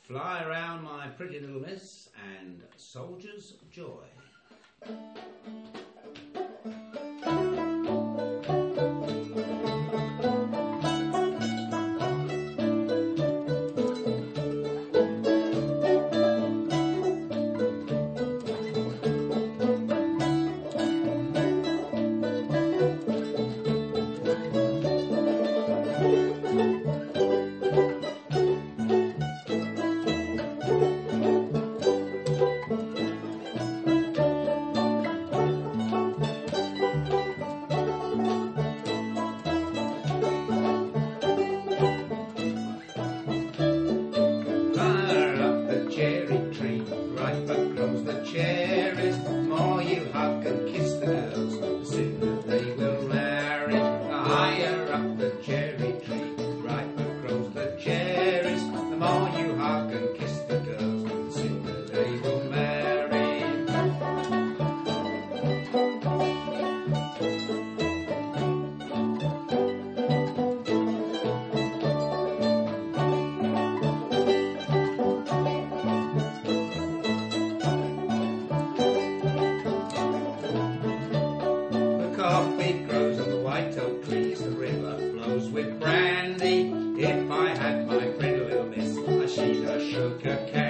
Fly around my pretty little miss and Soldier's Joy. The cherries, the more you hug and kiss the girls, the sooner they will marry. The higher up the cherry tree, riper grows the cherries, the more you hug and kiss the girls, the sooner they will marry. Coffee grows on the white oak trees, the river flows with brandy. If I had my pretty little miss, I she'd a sugar cane.